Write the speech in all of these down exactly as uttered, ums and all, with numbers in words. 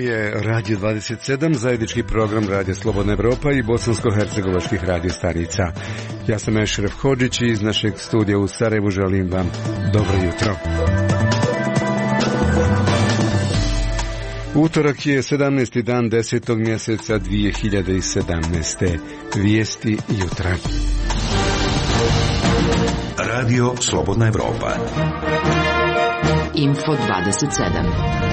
je Radio dvadeset sedam, zajednički program Radio Slobodna Evropa i bosansko-hercegovačkih radio stanica. Ja sam Ešref Hodžić i iz našeg studija u Sarajevu želim vam dobro jutro. Utorak je sedamnaesti dan desetog mjeseca dvije hiljade sedamnaeste. Vijesti jutra. Radio Slobodna Evropa. Info dvadeset sedam.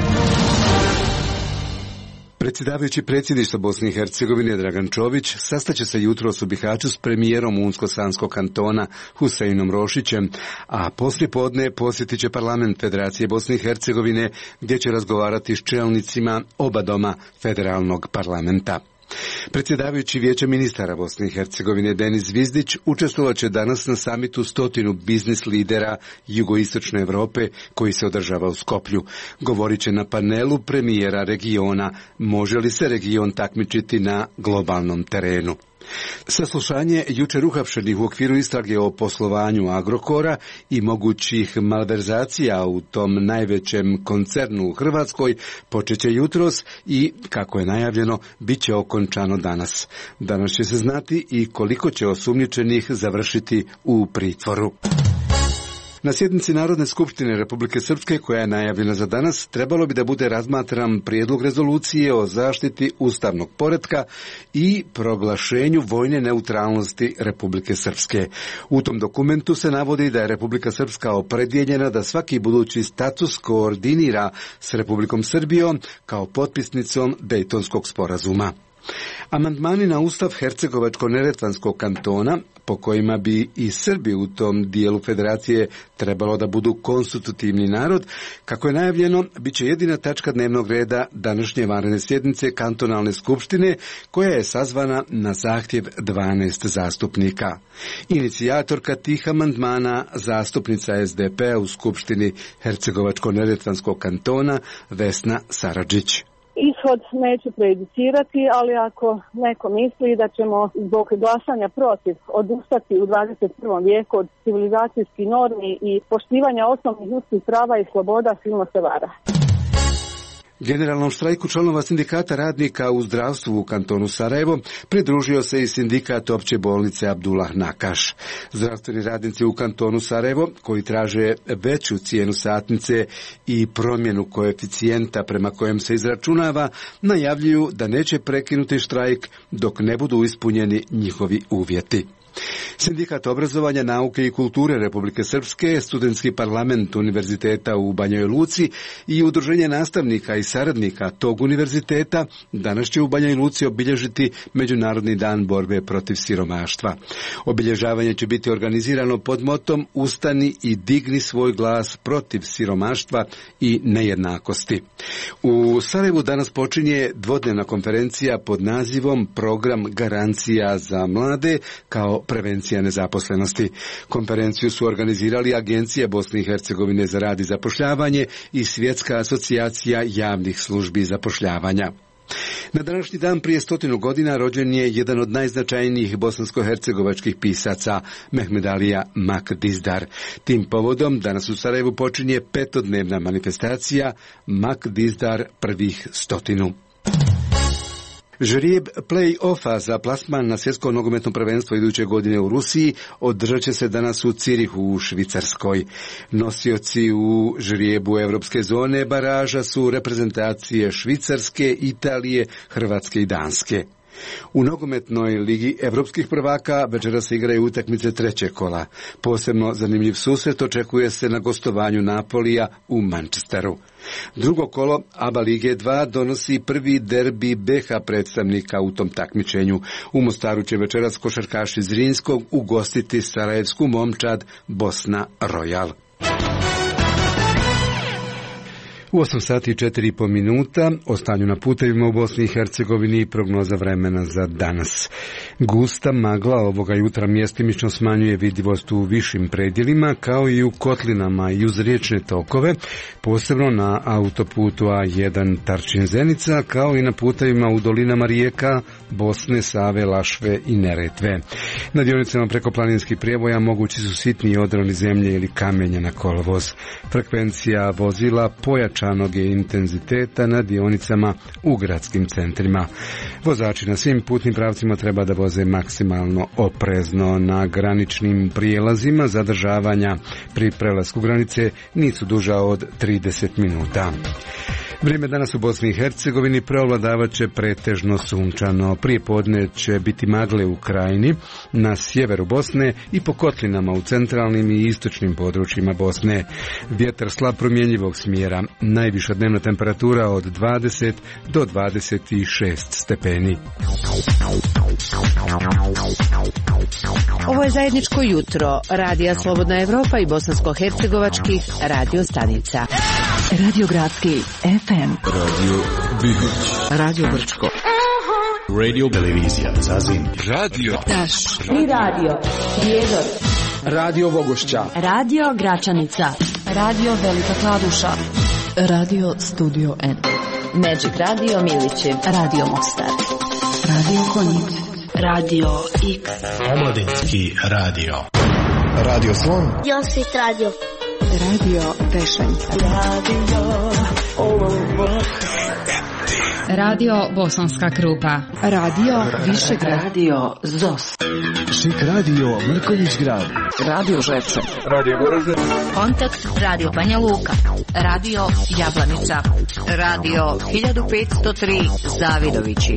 Predsjedavajući predsjedništva Bosne i Hercegovine Dragan Čović sastaće se jutros u Bihaću s premijerom Unsko-Sanskog kantona Huseinom Rošićem, a poslijepodne posjetit će parlament Federacije Bosne i Hercegovine gdje će razgovarati s čelnicima oba doma federalnog parlamenta. Predsjedavajući Vijeća ministara Bosne i Hercegovine Denis Zvizdić učestvovat će danas na samitu stotinu biznis lidera jugoistočne Europe koji se održava u Skoplju. Govorit će na panelu premijera regiona može li se region takmičiti na globalnom terenu. Saslušanje jučer uhapšenih u okviru istrage o poslovanju Agrokora i mogućih malverzacija u tom najvećem koncernu u Hrvatskoj počet će jutros i, kako je najavljeno, bit će okončano danas. Danas će se znati i koliko će osumnjičenih završiti u pritvoru. Na sjednici Narodne skupštine Republike Srpske, koja je najavljena za danas, trebalo bi da bude razmatran prijedlog rezolucije o zaštiti ustavnog poretka i proglašenju vojne neutralnosti Republike Srpske. U tom dokumentu se navodi da je Republika Srpska opredjeljena da svaki budući status koordinira s Republikom Srbijom kao potpisnicom Dejtonskog sporazuma. Amandmani na Ustav Hercegovačko-neretvanskog kantona, po kojima bi i Srbi u tom dijelu federacije trebalo da budu konstitutivni narod, kako je najavljeno, bit će jedina tačka dnevnog reda današnje vanredne sjednice kantonalne skupštine, koja je sazvana na zahtjev dvanaest zastupnika. Inicijatorka tih amandmana, zastupnica es de pe-a u skupštini Hercegovačko-neretvanskog kantona Vesna Saradžić. Ishod neću prejudicirati, ali ako neko misli da ćemo zbog glasanja protiv odustati u dvadeset prvom vijeku od civilizacijskih normi i poštivanja osnovnih ljudskih prava i sloboda, silno se vara. Generalnom štrajku članova sindikata radnika u zdravstvu u kantonu Sarajevo pridružio se i sindikat opće bolnice Abdullah Nakaš. Zdravstveni radnici u kantonu Sarajevo, koji traže veću cijenu satnice i promjenu koeficijenta prema kojem se izračunava, najavljuju da neće prekinuti štrajk dok ne budu ispunjeni njihovi uvjeti. Sindikat obrazovanja, nauke i kulture Republike Srpske, studentski parlament univerziteta u Banjoj Luci i udruženje nastavnika i saradnika tog univerziteta danas će u Banjoj Luci obilježiti Međunarodni dan borbe protiv siromaštva. Obilježavanje će biti organizirano pod motom Ustani i digni svoj glas protiv siromaštva i nejednakosti. U Sarajevu danas počinje dvodnevna konferencija pod nazivom Program garancija za mlade kao prevencija nezaposlenosti. Konferenciju su organizirali Agencija Bosne i Hercegovine za rad i zapošljavanje i Svjetska asocijacija javnih službi zapošljavanja. Na današnji dan prije stotinu godina rođen je jedan od najznačajnijih bosansko-hercegovačkih pisaca, Mehmed Alija Mak Dizdar. Tim povodom danas u Sarajevu počinje petodnevna manifestacija Mak Dizdar prvih stotinu. Žrijeb play-offa za plasman na svjetsko nogometno prvenstvo iduće godine u Rusiji održat će se danas u Cirihu u Švicarskoj. Nosioci u žrijebu evropske zone baraža su reprezentacije Švicarske, Italije, Hrvatske i Danske. U nogometnoj ligi evropskih prvaka večeras se igraju utakmice trećeg kola. Posebno zanimljiv susret očekuje se na gostovanju Napolija u Manchesteru. Drugo kolo A B A Lige dva donosi prvi derbi be ha predstavnika u tom takmičenju. U Mostaru će večeras košarkaši Zrinskog ugostiti sarajevsku momčad Bosna Royal. U osam sati i četiri i po minuta o stanju na putevima u Bosni i Hercegovini i prognoza vremena za danas. Gusta magla ovoga jutra mjestimično smanjuje vidljivost u višim predjelima kao i u kotlinama i uz riječne tokove, posebno na autoputu A jedan Tarčin-Zenica kao i na putevima u dolinama rijeka Bosne, Save, Lašve i Neretve. Na dionicama preko planinskih prijevoja mogući su sitni odroni zemlje ili kamenja na kolovoz. Frekvencija vozila pojačanog je intenziteta na dionicama u gradskim centrima. Vozači na svim putnim pravcima treba da voze maksimalno oprezno. Na graničnim prijelazima zadržavanja pri prelasku granice nisu duža od trideset minuta. Vrijeme danas u Bosni i Hercegovini preovladavat će pretežno sunčano. Prije podne će biti magle u Krajini, na sjeveru Bosne i po kotlinama u centralnim i istočnim područjima Bosne. Vjetar slab promjenjivog smjera. Najviša dnevna temperatura od dvadeset do dvadeset šest stepeni. Ovo je zajedničko jutro Radija Slobodna Evropa i bosansko-hercegovačkih radio stanica. Radio Gradski F M, Radio Bihoć, Radio Brčko, Radio Televizija Zazin, Radio Taš i Radio Prijedor, Radio Vogošća, Radio Gračanica, Radio Velika Kladuša, Radio Studio N, Magic Radio Miliće, Radio Mostar, Radio Konjic, Radio X, Omladinski radio. Radio Slon, Josit radio. Radio Pešanica, Radio Radio Bosanska Krupa, Radio Višegrad, Radio Zos, Šik Radio Mrkonjić Grad, Radio Žepče, Radio Goražde, Kontakt Radio Banja Luka, Radio Jablanica, Radio hiljadu petsto tri Zavidovići.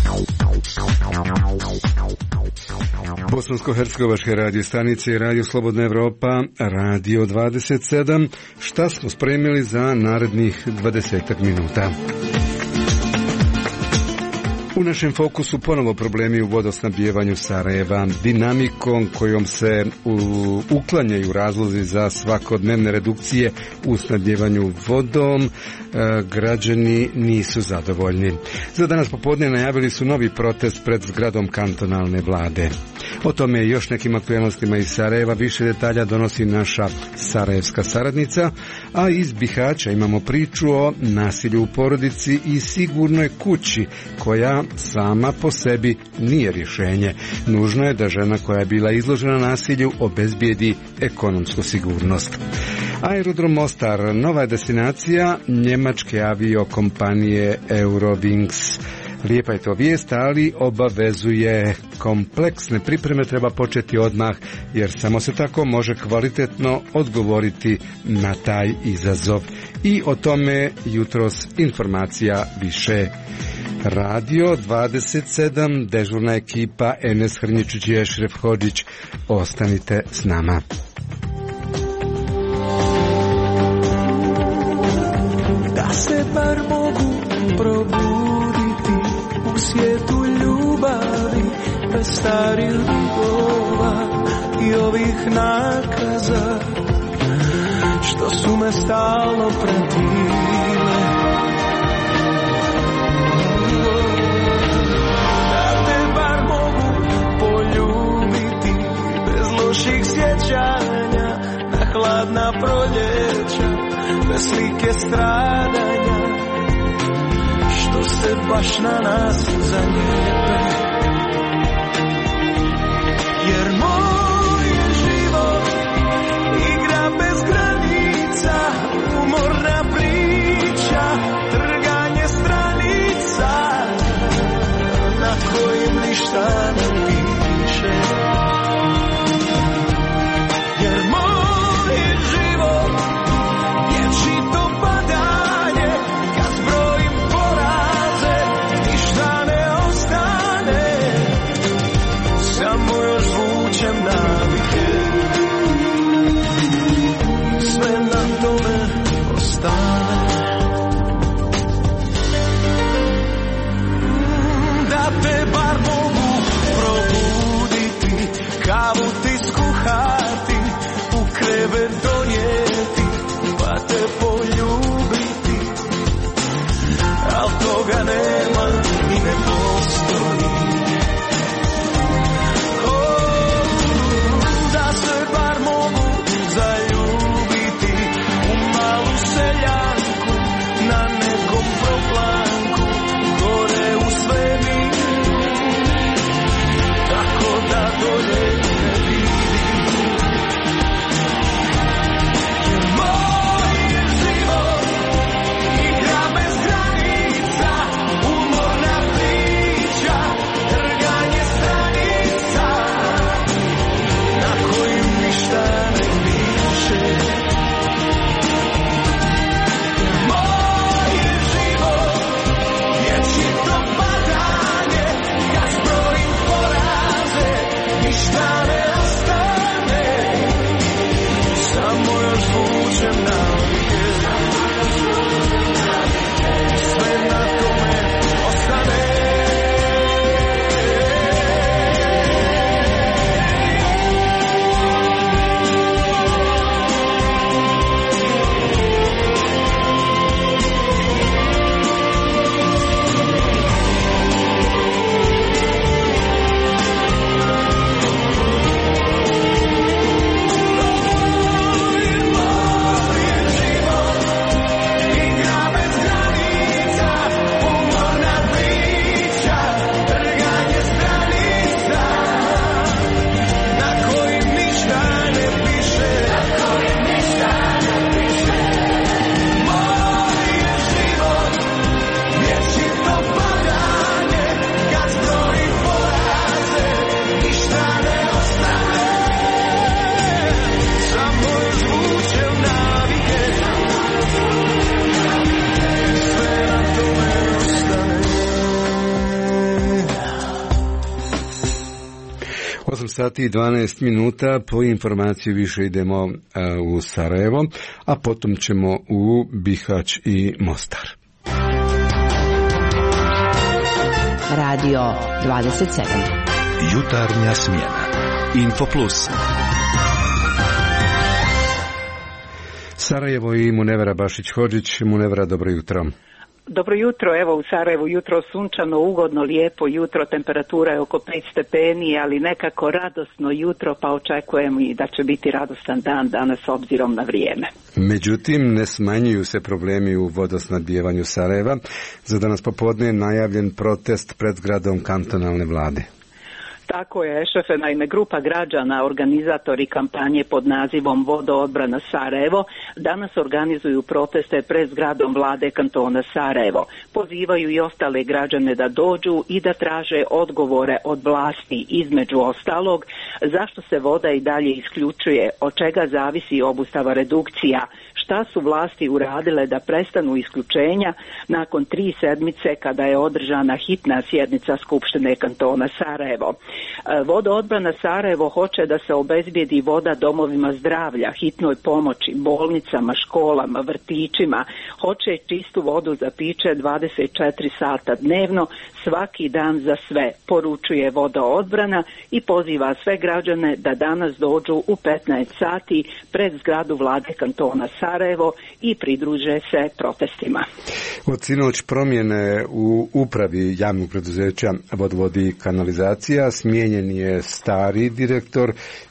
Bosansko-hercegovačke radio stanice i Radio Slobodna Evropa, Radio dvadeset sedam. Šta smo spremili za narednih dvadesetak minuta? U našem fokusu ponovo problemi u vodosnabdijevanju Sarajeva. Dinamikom kojom se u, uklanjaju razlozi za svakodnevne redukcije u snabdijevanju vodom, e, građani nisu zadovoljni. Za danas popodne najavili su novi protest pred zgradom kantonalne vlade. O tome i još nekim aktualnostima iz Sarajeva više detalja donosi naša sarajevska saradnica, a iz Bihaća imamo priču o nasilju u porodici i sigurnoj kući koja sama po sebi nije rješenje. Nužno je da žena koja je bila izložena nasilju obezbijedi ekonomsku sigurnost. Aerodrom Mostar, nova je destinacija njemačke aviokompanije Eurowings. Lijepa je to vijest, ali obavezuje kompleksne pripreme, treba početi odmah, jer samo se tako može kvalitetno odgovoriti na taj izazov. I o tome jutros informacija više. Radio dvadeset sedam, dežurna ekipa Enes Hrnjičić i Ešref Hodžić. Ostanite s nama. Da se bar mogu probuditi u svijetu ljubavi, bez starih dugova i ovih nakaza što su me stalno pratile. Da te bar mogu poljubiti bez loših sjećanja na hladna proljeća, bez slike stradanja što se baš na nas zalijepe. Jer moj je život igra bez granica, umorna priča, trganje stranica na kojim ništa ne piše. Jer moj je život vječito padanje, kad zbrojim poraze ništa ne ostane, samo još vučem navike, sve na tome ostane. Da te bar mogu probuditi, kavu ti skuhati, u krevet donijeti, pa te poljubiti, al toga nema i ne postoji. Da se bar mogu zaljubiti u malu seljanku na nekom proplanku gore u svemiru. osam sati i dvanaest minuta, po informaciji više idemo uh, u Sarajevo, a potom ćemo u Bihać i Mostar. Radio dvadeset sedam. Jutarnja smjena. Info Plus. Sarajevo i Munevera Bašić-Hodžić. Munevera, dobro jutro. Dobro jutro, evo u Sarajevu jutro sunčano, ugodno, lijepo jutro, temperatura je oko pet stepeni, ali nekako radosno jutro, pa očekujem i da će biti radostan dan danas s obzirom na vrijeme. Međutim, ne smanjuju se problemi u vodosnabdijevanju Sarajeva. Za danas popodne je najavljen protest pred zgradom kantonalne vlade. Tako je, šefe, naime, grupa građana, organizatori kampanje pod nazivom Vodoodbrana Sarajevo, danas organizuju proteste pred zgradom vlade kantona Sarajevo. Pozivaju i ostale građane da dođu i da traže odgovore od vlasti, između ostalog, zašto se voda i dalje isključuje, od čega zavisi obustava redukcija, šta su vlasti uradile da prestanu isključenja nakon tri sedmice kada je održana hitna sjednica Skupštine kantona Sarajevo. Vodoodbrana Sarajevo hoće da se obezbijedi voda domovima zdravlja, hitnoj pomoći, bolnicama, školama, vrtićima. Hoće čistu vodu za piće dvadeset četiri sata dnevno, svaki dan za sve, poručuje Vodoodbrana i poziva sve građane da danas dođu u petnaest sati pred zgradu vlade kantona Sarajevo i pridruže se protestima. Od sinoć promjene u upravi javnog preduzeća Vodovod i kanalizacija, smijenjen je stari direktor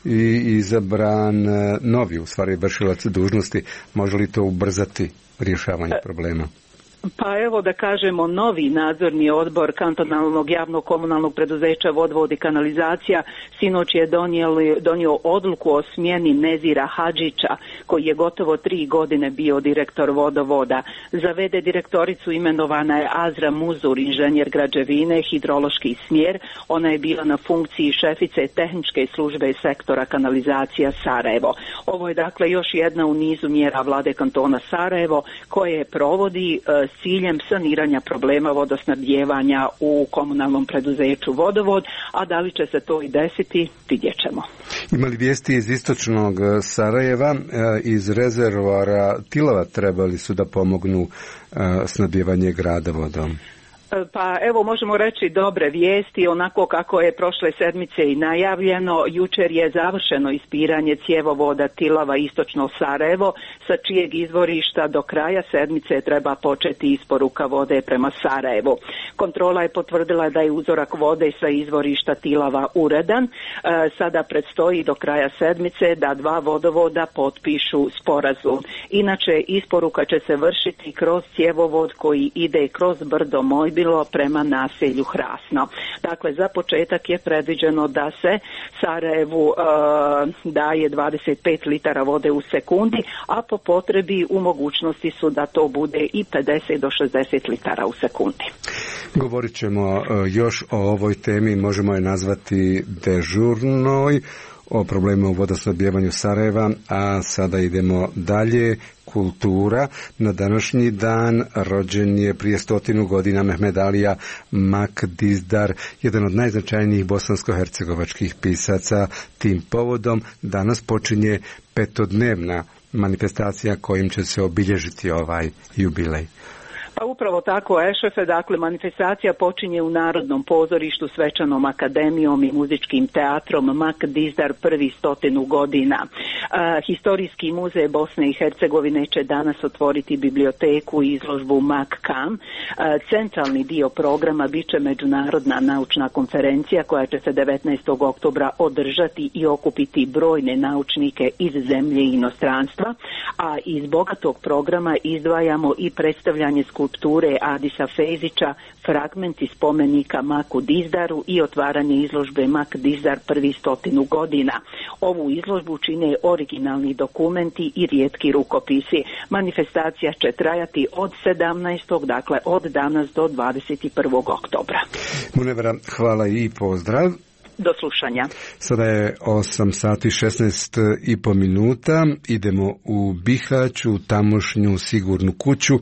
i izabran novi, u stvari vršilac dužnosti. Može li to ubrzati rješavanje problema? Pa evo da kažemo, novi nadzorni odbor kantonalnog javnog komunalnog preduzeća Vodovod i kanalizacija sinoć je donijeli, donio odluku o smjeni Nezira Hadžića, koji je gotovo tri godine bio direktor Vodovoda. Za v d direktoricu imenovana je Azra Muzur, inženjer građevine, hidrološki smjer. Ona je bila na funkciji šefice tehničke službe sektora kanalizacija Sarajevo. Ovo je dakle još jedna u nizu mjera vlade kantona Sarajevo koje provodi s ciljem saniranja problema vodosnabdijevanja u komunalnom preduzeću Vodovod, a da li će se to i desiti, vidjet ćemo. Ima li vijesti iz istočnog Sarajeva, iz rezervoara Tilova trebali su da pomognu snabdijevanje grada vodom? Pa evo možemo reći dobre vijesti, onako kako je prošle sedmice i najavljeno. Jučer je završeno ispiranje cjevovoda Tilova istočno Sarajevo, sa čijeg izvorišta do kraja sedmice treba početi isporuka vode prema Sarajevu. Kontrola je potvrdila da je uzorak vode sa izvorišta Tilova uredan. E, sada predstoji do kraja sedmice da dva vodovoda potpišu sporazum. Inače, isporuka će se vršiti kroz cjevovod koji ide kroz brdo Mojbilo prema naselju Hrasno. Dakle, za početak je predviđeno da se Sarajevu e, daje dvadeset pet litara vode u sekundi, a po potrebi u mogućnosti su da to bude i pedeset do šezdeset litara u sekundi. Govorit ćemo još o ovoj temi, možemo je nazvati dežurnoj, o problemu u vodosnabdijevanju Sarajeva, a sada idemo dalje. Kultura. Na današnji dan rođen je prije stotinu godina Mehmed Alija Mak Dizdar, jedan od najznačajnijih bosansko-hercegovačkih pisaca. Tim povodom danas počinje petodnevna manifestacija kojim će se obilježiti ovaj jubilej. Pa upravo tako, Ešefe, dakle manifestacija počinje u Narodnom pozorištu, Svečanom akademijom i muzičkim teatrom Mak Dizdar prvi stotinu godina. E, Historijski muzej Bosne i Hercegovine će danas otvoriti biblioteku i izložbu Mak Kam. E, centralni dio programa bit će međunarodna naučna konferencija koja će se devetnaestog oktobra održati i okupiti brojne naučnike iz zemlje i inostranstva, a iz bogatog programa izdvajamo i predstavljanje skulpture Adisa Fezića, fragmenti spomenika Maku Dizdaru i otvaranje izložbe Mak Dizdar prvi stotinu godina. Ovu izložbu čine originalni dokumenti i rijetki rukopisi. Manifestacija će trajati od sedamnaestog dakle od danas do dvadeset prvog oktobra. Munevera, hvala i pozdrav. Do slušanja. Sada je osam sati šesnaest i po minuta. Idemo u Bihać, u tamošnju sigurnu kuću.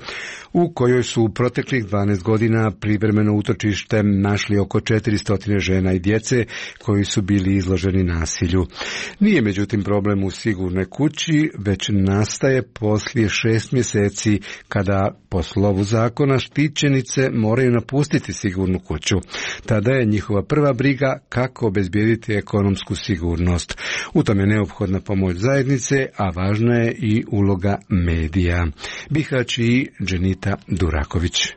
u kojoj su u proteklih dvanaest godina privremeno utočište našli oko četiristo žena i djece koji su bili izloženi nasilju. Nije međutim problem u sigurnoj kući, već nastaje poslije šest mjeseci kada po slovu zakona štićenice moraju napustiti sigurnu kuću. Tada je njihova prva briga kako obezbijediti ekonomsku sigurnost. U tome je neophodna pomoć zajednice, a važna je i uloga medija. Bihać i Dženita Duraković.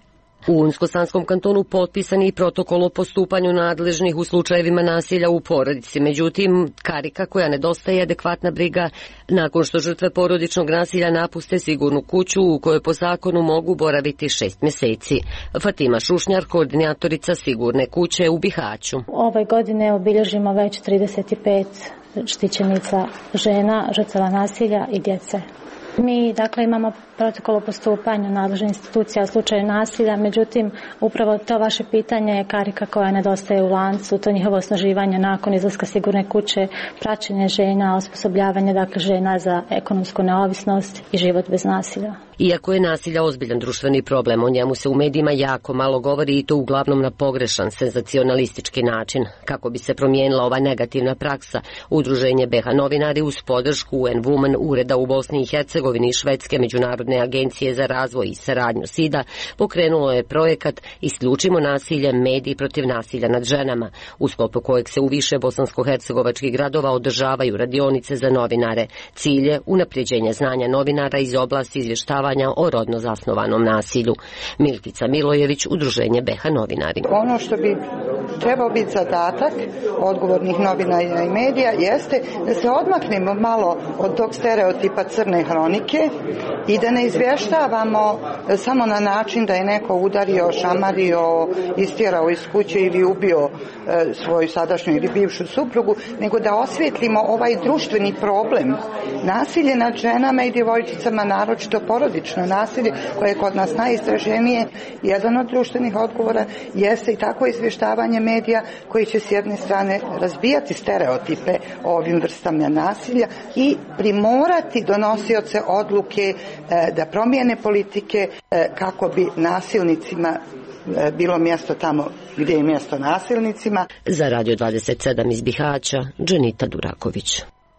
U Unsko-Sanskom kantonu potpisan je protokol o postupanju nadležnih u slučajevima nasilja u porodici. Međutim, karika koja nedostaje adekvatna briga nakon što žrtve porodičnog nasilja napuste sigurnu kuću u kojoj po zakonu mogu boraviti šest mjeseci. Fatima Šušnjar, koordinatorica sigurne kuće u Bihaću. Ove godine obilježimo već trideset pet štićenica žena, žrtava nasilja i djece. Mi, dakle, imamo protokol o postupanju nadležnih institucija u slučaju nasilja, međutim, upravo to vaše pitanje je karika koja nedostaje u lancu, to njihovo osnaživanje nakon izlaska sigurne kuće, praćenje žena, osposobljavanje, dakle, žena za ekonomsku neovisnost i život bez nasilja. Iako je nasilja ozbiljan društveni problem, o njemu se u medijima jako malo govori i to uglavnom na pogrešan, senzacionalistički način. Kako bi se promijenila ova negativna praksa, Udruženje B H novinari uz podršku U N Women ureda u Bosni i Hercegovini i Švedske međunarodne agencije za razvoj i saradnju SIDA pokrenulo je projekat Isključimo nasilje, mediji protiv nasilja nad ženama, u sklopu kojeg se u više bosansko-hercegovačkih gradova održavaju radionice za novinare. Cilj je unapređenje znanja novinara iz oblasti izvještavanja o rodno zasnovanom nasilju. Miltica Milojević, Udruženje B H novinari. Ono što bi trebao biti zadatak odgovornih novinara i medija jeste da se odmaknemo malo od tog stereotipa crne hronike i da ne izvještavamo samo na način da je neko udario, šamario, istjerao iz kuće ili ubio e, svoju sadašnju ili bivšu suprugu, nego da osvijetlimo ovaj društveni problem. Nasilje nad ženama i djevojčicama, naročito porodično nasilje, koje je kod nas najizraženije, jedan od društvenih odgovora jeste i tako izvještavanje medija koji će s jedne strane razbijati stereotipe o ovim vrstama nasilja i primorati donosioce odluke e, da promijene politike e, kako bi nasilnicima e, bilo mjesto tamo gdje je mjesto nasilnicima. Za Radio dvadeset sedam iz Bihaća, Dženita Duraković.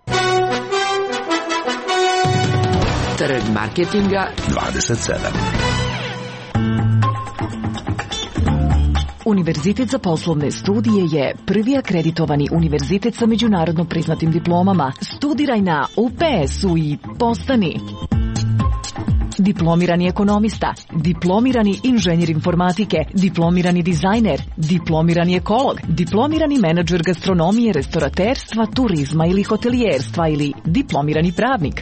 Trg marketinga dvadeset sedam. Univerzitet za poslovne studije je prvi akreditovani univerzitet sa međunarodno priznatim diplomama. Studiraj na U P S-u i postani diplomirani ekonomista, diplomirani inženjer informatike, diplomirani dizajner, diplomirani ekolog, diplomirani menadžer gastronomije, restoraterstva, turizma ili hotelijerstva ili diplomirani pravnik.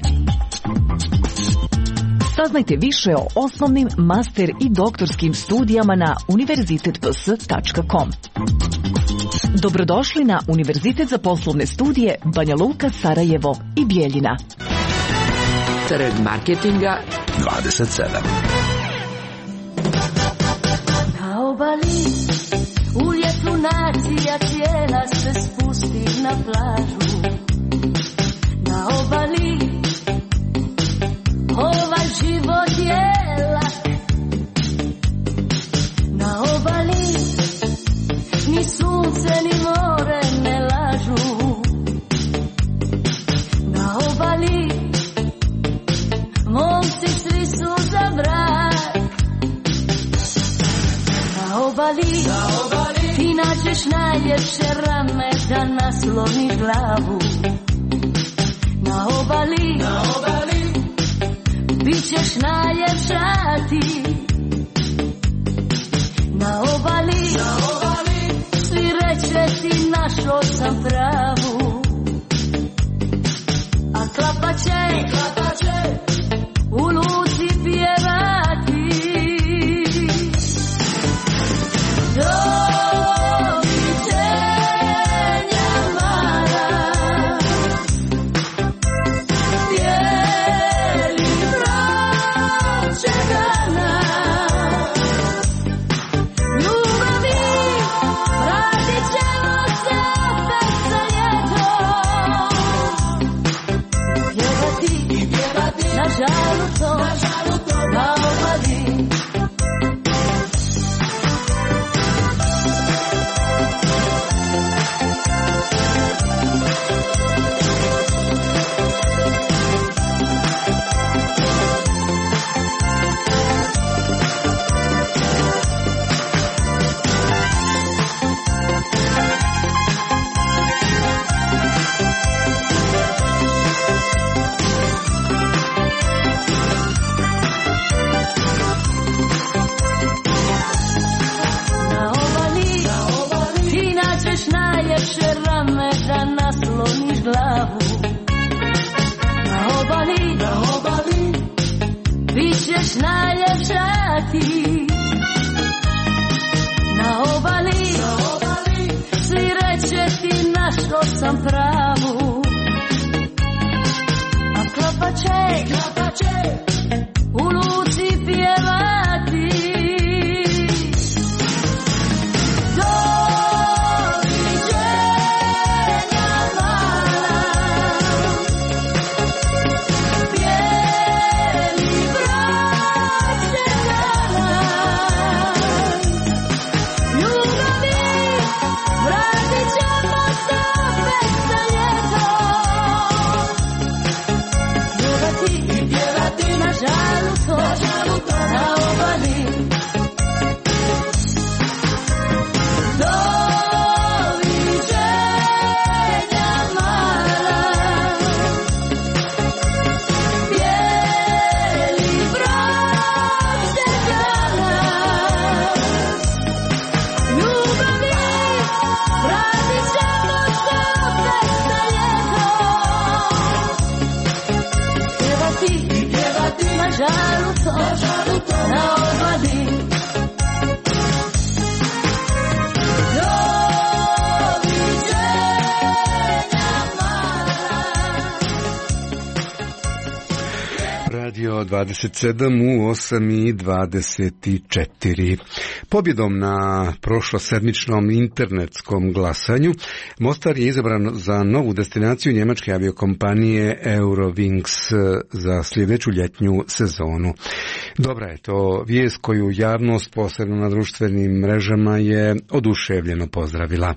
Saznajte više o osnovnim, master i doktorskim studijama na univerzitet p s tačka com. Dobrodošli na Univerzitet za poslovne studije Banja Luka, Sarajevo i Bijeljina. Trg marketinga dvadeset sedam. Na obali u ljetu nacija cijela se spusti na plažu. Na obali ovaj život je lak. Na obali ni sunce ni more ne lažu. Na obali momci svi su za brak. Na obali, na obali ti nađeš najljepše rame da nasloniš glavu. Na obali, na obali bićeš najljepša ti. Na obali, na obali svi reće ti našo sam pravu. A klapaće, i klapaće u luci pjevati. Doviđenja mala, bijeli proće dana. Ljubavi, vratit ćemo se opet sa ljetom. Pjevati, i pjevati na žalu to. sam pravu. A klopa će, klopa će u luci pjevati. dvadeset sedam u osam i dvadeset četiri. Pobjedom na prošlosedmičnom internetskom glasanju Mostar je izabran za novu destinaciju njemačke aviokompanije Eurowings za sljedeću ljetnju sezonu. Dobra je to vijest koju javnost, posebno na društvenim mrežama, je oduševljeno pozdravila.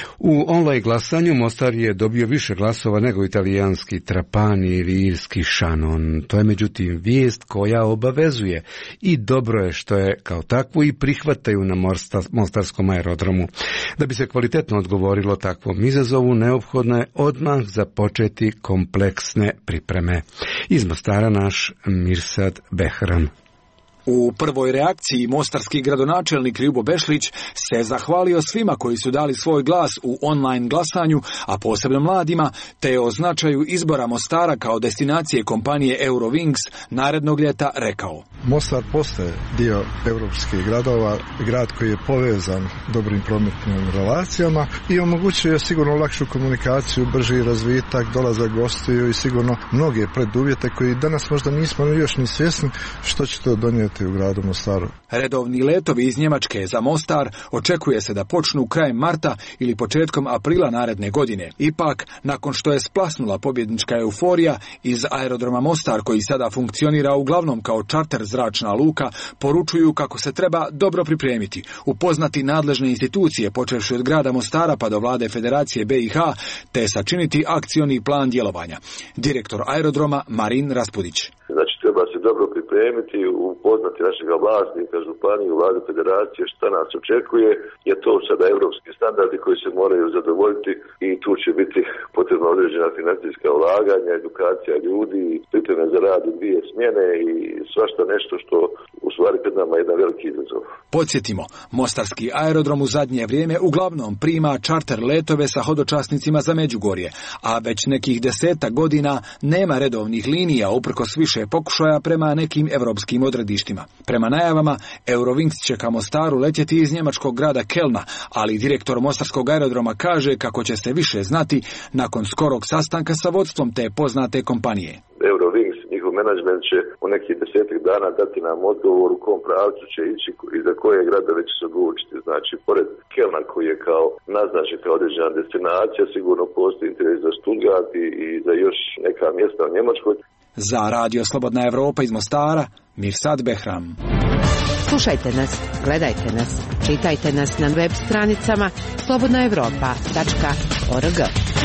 U online glasanju Mostar je dobio više glasova nego italijanski Trapani ili irski Shannon. To je međutim vijest koja obavezuje i dobro je što je kao takvu i prihvataju na mostarskom aerodromu. Da bi se kvalitetno odgovorilo takvom izazovu, neophodno je odmah započeti kompleksne pripreme. Iz Mostara naš Mirsad Behram. U prvoj reakciji mostarski gradonačelnik Ljubo Bešlić se zahvalio svima koji su dali svoj glas u online glasanju, a posebno mladima, te o značaju izbora Mostara kao destinacije kompanije Eurowings narednog ljeta rekao. Mostar postaje dio europskih gradova, grad koji je povezan dobrim prometnim relacijama i omogućuje sigurno lakšu komunikaciju, brži razvitak, dolazak gostiju i sigurno mnoge preduvjete koji danas možda nismo još ni svjesni što će to donijeti u gradu Mostaru. Redovni letovi iz Njemačke za Mostar očekuje se da počnu krajem marta ili početkom aprila naredne godine. Ipak, nakon što je splasnula pobjednička euforija, iz aerodroma Mostar, koji sada funkcionira uglavnom kao čarter zračna luka, poručuju kako se treba dobro pripremiti, upoznati nadležne institucije počevši od grada Mostara pa do vlade Federacije B i H, te sačiniti akcioni plan djelovanja. Direktor aerodroma Marin Raspudić. Znači, treba se dobro pripremiti, upoznati našega vlasnika, županiju, vlade Federacije, šta nas očekuje, je to sada evropski standardi koji se moraju zadovoljiti i tu će biti potrebna određena financijska ulaganja, edukacija ljudi, pripreme za rad u dvije smjene i svašta nešto što u stvari pred nama je jedan veliki izazov. Podsjetimo, mostarski aerodrom u zadnje vrijeme uglavnom prima čarter letove sa hodočasnicima za Međugorje, a već nekih deseta godina nema redovnih linija uprkos više pokušaja prema nekim evropskim odredištima. Prema najavama, Eurowings će ka Mostaru letjeti iz njemačkog grada Kelna, ali direktor mostarskog aerodroma kaže kako će se više znati nakon skorog sastanka sa vodstvom te poznate kompanije. Eurowings, njihov menadžment će u nekih desetak dana dati nam odgovor u kom pravcu će ići i za koje gradove će se odlučiti. Znači, pored Kelna koji je kao naznačen kao određena destinacija, sigurno postoji interes za Stuttgart i za još neka mjesta u Njemačkoj. Za Radio Slobodna Evropa iz Mostara, Mirsad Behram. Slušajte nas, gledajte nas, čitajte nas na web stranicama slobodna evropa tačka org.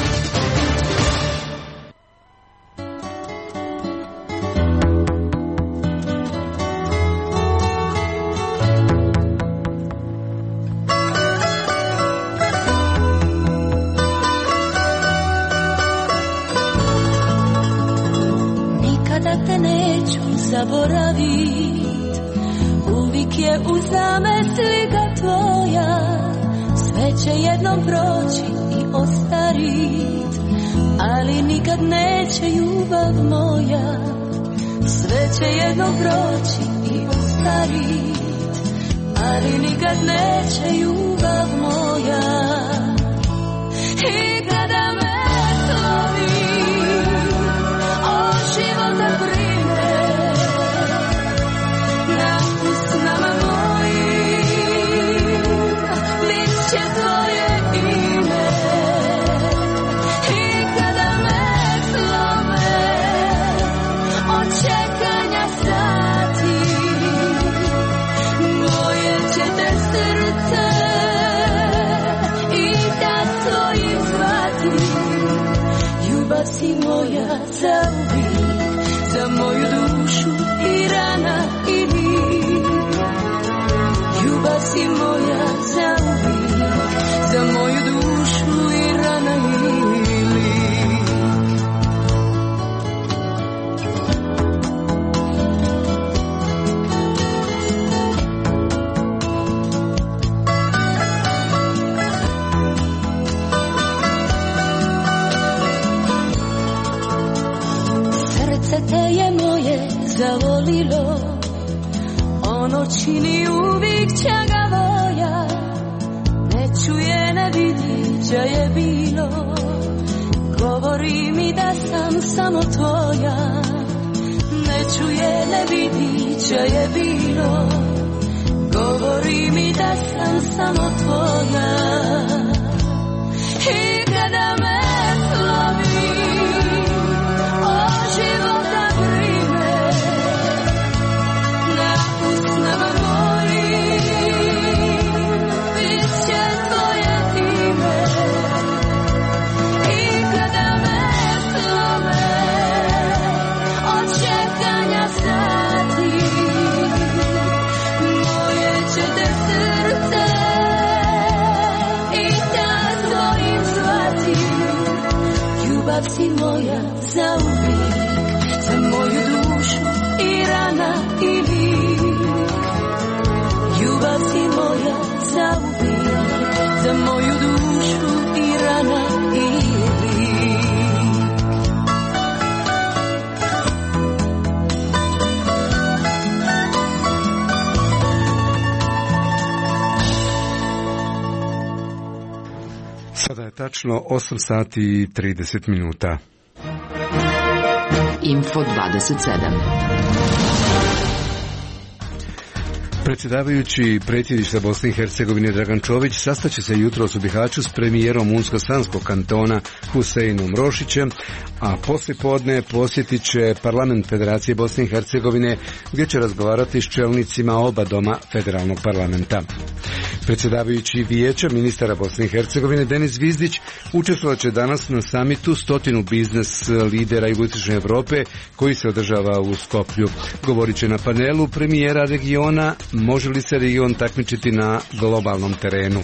Zaboravit, uvijek je uza me slika tvoja, sve će jednom proći i ostarit, ali nikad neće ljubav moja, sve će jednom proći i ostarit, ali nikad neće ljubav moja. I kada me tvoje ime i kada me slome od čekanja sati moje će te srce i da svojim zvati. Ljubav si moja za uvijek, za moju dušu i rana i lik. Ljubav si moja za uvijek, za moju dušu i rana i lik. Srce te je moje zavolilo, ono čini uvijek čagavoja, ne čuje, ne vidi, če je bilo, govori mi da sam samo tvoja, ne čuje, ne vidi, če je bilo, govori mi da sam samo tvoja. I kada me slovi o života brine, na usnama molim, bit će tvoje ime. I kada me slome od čekanja sati, moje će te srce i da svojim zvati. Ljubav si moja za uvijek, za moju dušu i rana i lik. Ljubav si moja za uvijek, za moju dušu i rana i lik. Sada je tačno osam sati i trideset minuta. Info dvadeset sedam. Predsjedavajući predsjedništva Bosne i Hercegovine Dragan Čović sastaće se jutros u Bihaću s premijerom Unsko-Sanskog kantona Huseinom Rošićem, a poslijepodne posjetit će parlament Federacije Bosne i Hercegovine gdje će razgovarati s čelnicima oba doma federalnog parlamenta. Predsjedavajući vijeća ministara Bosne i Hercegovine Denis Zvizdić učestvovat će danas na samitu stotinu biznes lidera jugoistočne Europe koji se održava u Skoplju. Govorit će na panelu premijera regiona može li se region takmičiti na globalnom terenu.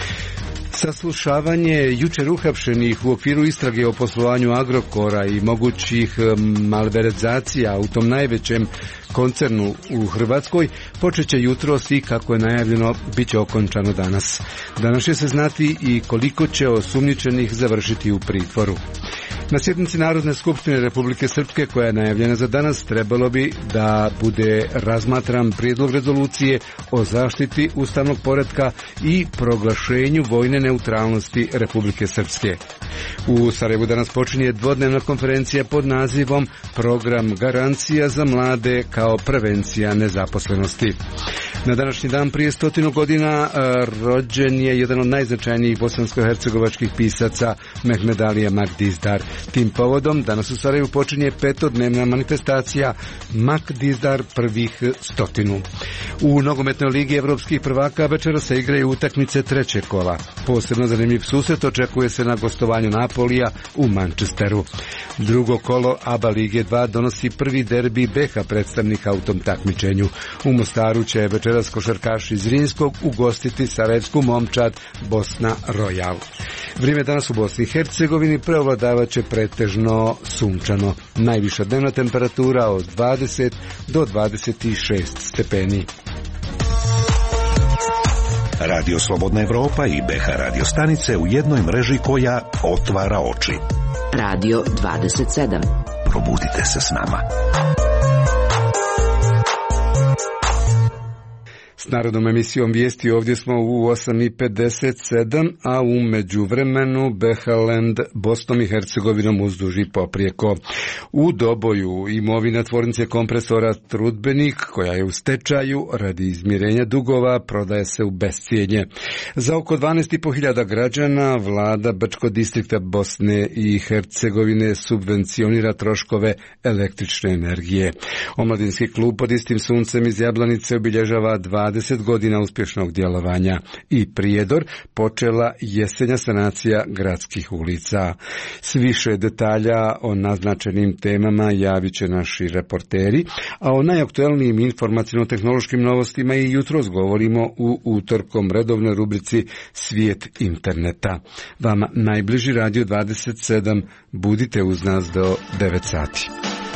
Saslušavanje jučer uhapšenih u okviru istrage o poslovanju Agrokora i mogućih malverzacija u tom najvećem koncernu u Hrvatskoj počet će jutros i kako je najavljeno bit će okončano danas. Danas će se znati i koliko će osumnjičenih završiti u pritvoru. Na sjednici Narodne skupštine Republike Srpske koja je najavljena za danas trebalo bi da bude razmatran prijedlog rezolucije o zaštiti ustavnog poretka i proglašenju vojne neutralnosti Republike Srpske. U Sarajevu danas počinje dvodnevna konferencija pod nazivom Program garancija za mlade kao prevencija nezaposlenosti. Na današnji dan prije stotinu godina rođen je jedan od najznačajnijih bosansko-hercegovačkih pisaca Mehmed Alija Makdizdar. Tim povodom danas u Sarajevu počinje petodnevna manifestacija Makdizdar prvih stotinu. U nogometnoj ligi evropskih prvaka večera se igraju utakmice trećeg kola. Posebno zanimljiv susret očekuje se na gostovanju Napolija u Manchesteru. Drugo kolo A B A Lige dva donosi prvi derbi B H predstavnika u tom takmičenju. U Mostaru će večeras košarkaši iz Zrinskog ugostiti sarajevsku momčad Bosna Royal. Vrijeme danas u Bosni i Hercegovini preovladavat će pretežno sunčano. Najviša dnevna temperatura od dvadeset do dvadeset šest stepeni. Radio Slobodna Evropa i B H radio stanice u jednoj mreži koja otvara oči. Radio dvadeset sedam. Probudite se s nama. S narodnom emisijom vijesti ovdje smo u osam i pedeset sedam, a u međuvremenu Behaland Bosnom i Hercegovinom uzduž i poprijeko. U Doboju imovina tvornice kompresora Trudbenik, koja je u stečaju radi izmirenja dugova, prodaje se u bescijenje. Za oko dvanaest i po hiljada građana vlada Brčko distrikta Bosne i Hercegovine subvencionira troškove električne energije. Omladinski klub pod istim suncem iz Jablanice obilježava dvadeset godina uspješnog djelovanja i Prijedor počela jesenja sanacija gradskih ulica. S više detalja o naznačenim temama javit će naši reporteri, a o najaktuelnijim informacijno-tehnološkim novostima i jutros govorimo u utorkom redovnoj rubrici Svijet interneta. Vama najbliži Radio dvadeset sedam, budite uz nas do devet sati.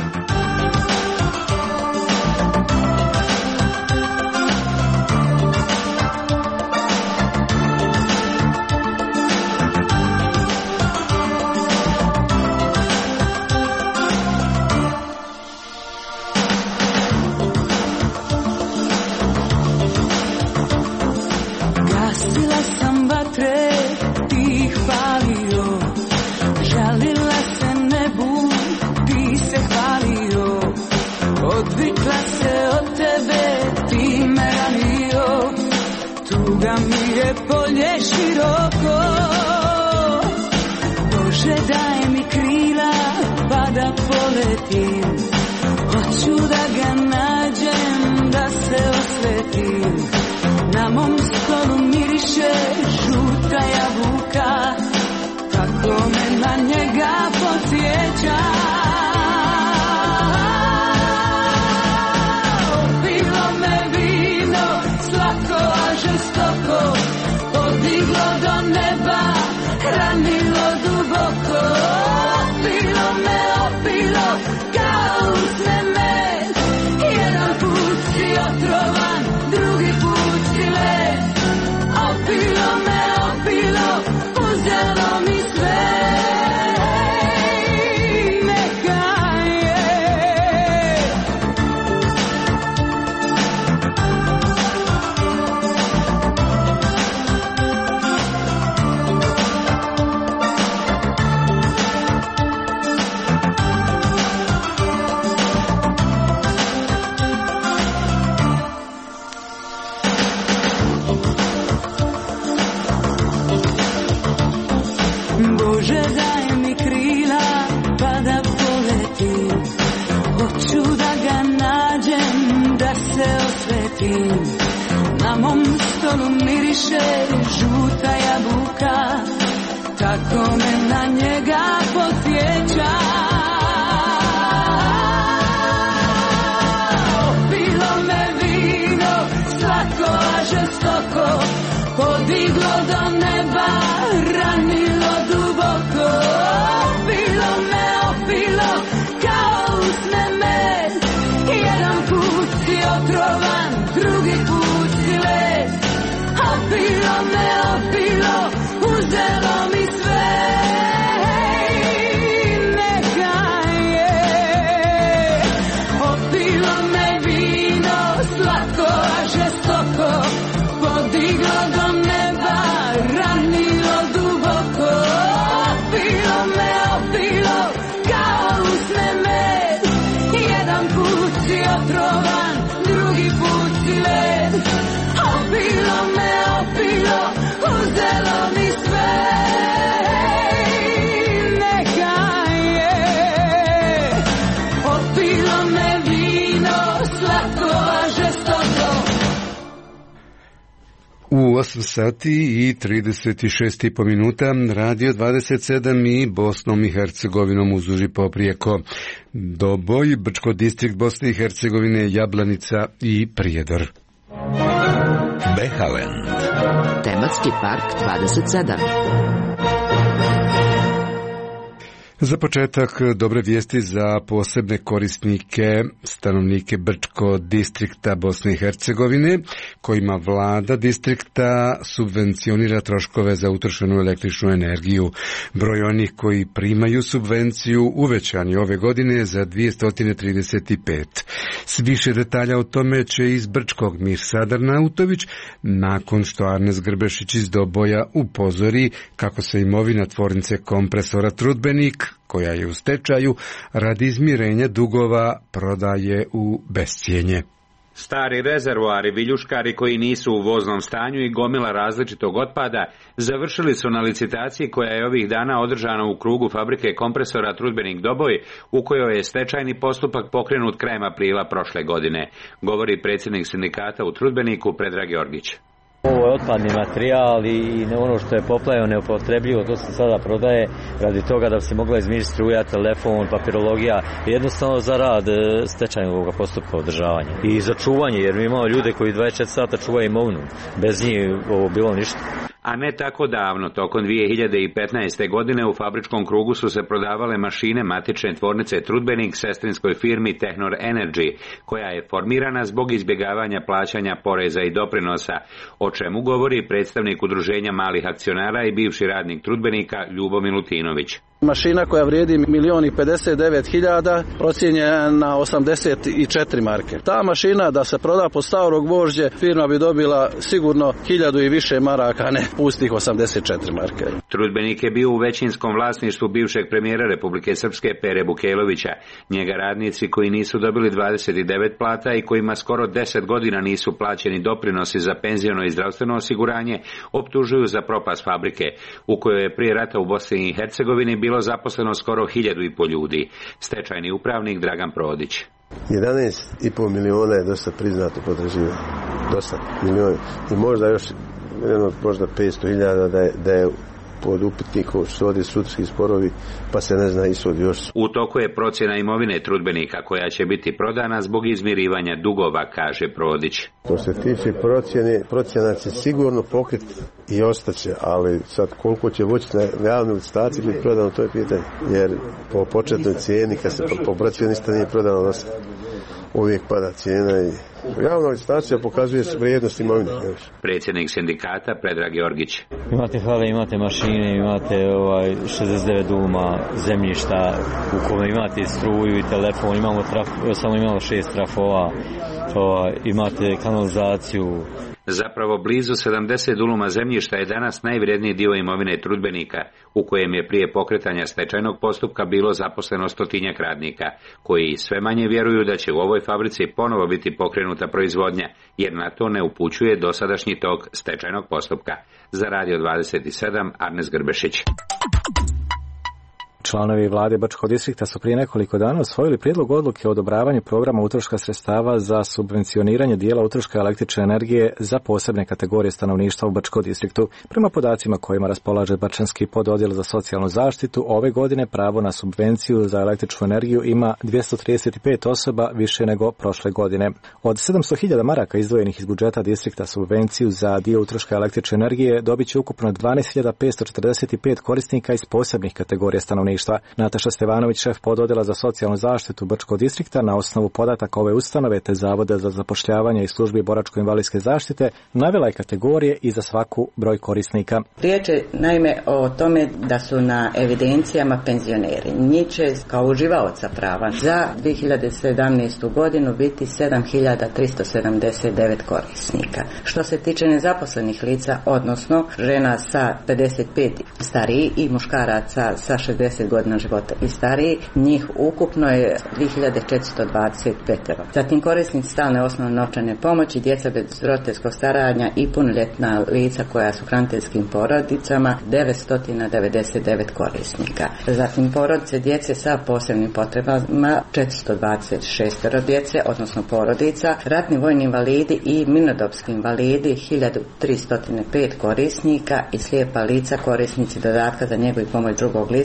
U osam sati i trideset šest i po minuta, Radio dvadeset sedam i Bosnom i Hercegovinom uzduž i poprijeko. Doboj, Brčko distrikt Bosne i Hercegovine, Jablanica i Prijedor. Behaland. Tematski park dvadeset sedam. Za početak dobre vijesti za posebne korisnike, stanovnike Brčko distrikta Bosne i Hercegovine, kojima vlada distrikta subvencionira troškove za utrošenu električnu energiju. Broj onih koji primaju subvenciju uvećan je ove godine za dvjesto trideset pet. S više detalja o tome će iz Brčkog Mirsadar Nautović, nakon što Arnes Grbešić iz Doboja upozori kako se imovina tvornice kompresora Trudbenik, koja je u stečaju, radi izmirenja dugova prodaje u bescijenje. Stari rezervoari, viljuškari koji nisu u voznom stanju i gomila različitog otpada završili su na licitaciji koja je ovih dana održana u krugu fabrike kompresora Trudbenik Doboj, u kojoj je stečajni postupak pokrenut krajem aprila prošle godine, govori predsjednik sindikata u Trudbeniku Predrag Jorgić. Ovo je otpadni materijal i ono što je poplavljeno, neupotrebljivo, to se sada prodaje radi toga da bi se mogla izmiriti struja, telefon, papirologija, jednostavno za rad stečajnog postupka održavanja i za čuvanje, jer mi imamo ljude koji dvadeset četiri sata čuvaju imovinu, bez njih ovo bilo ništa. A ne tako davno, tokom dvije hiljade petnaeste. godine u fabričkom krugu su se prodavale mašine matične tvornice Trudbenik sestrinskoj firmi Tehnor Energy, koja je formirana zbog izbjegavanja plaćanja poreza i doprinosa, o čemu govori predstavnik udruženja malih akcionara i bivši radnik Trudbenika Ljubo Milutinović. Mašina koja vrijedi milion i pedeset devet hiljada procijenjena na osamdeset četiri marke. Ta mašina da se proda po staro gvožđe, firma bi dobila sigurno hiljadu i više maraka, ne pustih osamdeset četiri marke. Trudbenik je bio u većinskom vlasništvu bivšeg premijera Republike Srpske Pere Bukejlovića. Njega radnici koji nisu dobili dvadeset devet plata i kojima skoro deset godina nisu plaćeni doprinosi za penziono i zdravstveno osiguranje optužuju za propast fabrike, u kojoj je prije rata u Bosni i Hercegovini bilo zaposleno skoro hiljadu i pol ljudi. Stečajni upravnik Dragan Prodić. jedanaest i pol miliona je dosta priznato potraživanje. Dosta miliona. I možda još jedno, možda petsto hiljada da je, da je pod upitnikom što ovdje sudski sporovi, pa se ne zna ishod još. U toku je procjena imovine Trudbenika koja će biti prodana zbog izmirivanja dugova, kaže Prodić. To se tiče procjene, procjena će sigurno pokriti i ostaće, ali sad koliko će moći na javnoj licitaciji biti prodano, to je pitanje. Jer po početnoj cijeni, kad se po, po procjeni ništa nije prodano dosta, uvijek pada cijena i javna licitacija pokazuje vrijednost imovine. Predsjednik sindikata Predrag Jorgić. Imate hale, imate mašine, imate ovaj šezdeset devet duma zemljišta u kome imate struju i telefon, imamo traf, samo imamo šest trafova, ovaj, imate kanalizaciju. Zapravo blizu sedamdeset duluma zemljišta je danas najvrijedniji dio imovine Trudbenika, u kojem je prije pokretanja stečajnog postupka bilo zaposleno stotinjak radnika, koji sve manje vjeruju da će u ovoj fabrici ponovo biti pokrenuta proizvodnja, jer na to ne upućuje dosadašnji tok stečajnog postupka. Za Radio dvadeset sedam, Arnes Grbešić. Članovi vlade Brčkog distrikta su prije nekoliko dana usvojili prijedlog odluke o odobravanju programa utroška sredstava za subvencioniranje dijela utroška električne energije za posebne kategorije stanovništva u Brčkom distriktu. Prema podacima kojima raspolaže Brčanski pododjel za socijalnu zaštitu, ove godine pravo na subvenciju za električnu energiju ima dvjesto trideset pet osoba više nego prošle godine. Od sedamsto hiljada maraka izdvojenih iz budžeta distrikta subvenciju za dio utroška električne energije dobit će ukupno dvanaest hiljada petsto četrdeset pet korisnika iz posebnih kategorija stanovništva. Nataša Stevanović, šef pododjela za socijalnu zaštitu Brčkog distrikta, na osnovu podataka ove ustanove te Zavoda za zapošljavanje i službi boračko-invalidske zaštite, navela je kategorije i za svaku broj korisnika. Riječ je naime o tome da su na evidencijama penzioneri. Njih će kao uživaoca prava za dvije hiljade sedamnaestu. godinu biti sedam hiljada tristo sedamdeset devet korisnika. Što se tiče nezaposlenih lica, odnosno žena sa pedeset pet stariji i muškaraca sa šezdeset godina života i stariji, njih ukupno je dvije hiljade četiristo dvadeset pet. Zatim korisnici stalne osnovne novčane pomoći, djeca bez roditeljskog staranja i punoljetna lica koja su hraniteljskim porodicama, devetsto devedeset devet korisnika. Zatim porodice djece sa posebnim potrebama, četiristo dvadeset šest djece, odnosno porodica, ratni vojni invalidi i mirnodopski invalidi, hiljadu tristo pet korisnika i slijepa lica korisnici dodatka za njegu i pomoć drugog lica, njih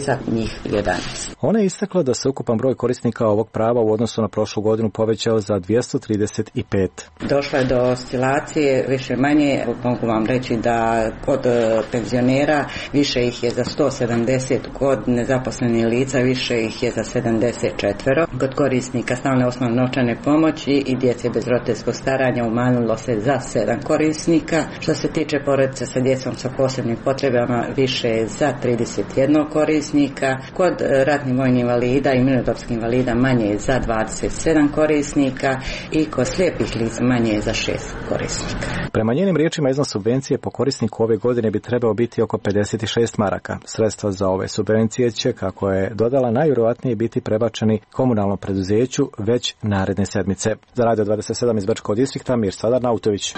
njih jedanaest. Ona je istakla da se ukupan broj korisnika ovog prava u odnosu na prošlu godinu povećao za dvjesto trideset pet. Došlo je do oscilacije, više manje, mogu vam reći da kod penzionera više ih je za sto sedamdeset, kod nezaposlenih lica više ih je za sedamdeset četiri. Kod korisnika stalne osnovne novčane pomoći i djece bez roditeljskog staranja umanjilo se za sedam korisnika. Što se tiče porodice sa djecom sa posebnim potrebama više je za trideset jedan korisnika. Kod ratnih vojnih invalida i mirnodopskih invalida manje je za dvadeset sedam korisnika i kod slijepih lica manje je za šest korisnika. Prema njenim riječima iznos subvencije po korisniku ove godine bi trebao biti oko pedeset šest maraka. Sredstva za ove subvencije će, kako je dodala, najvjerojatnije biti prebačeni komunalnom preduzeću već naredne sedmice. Za Radio dvadeset sedam iz Brčkog distrikta, Mirsad Nautović.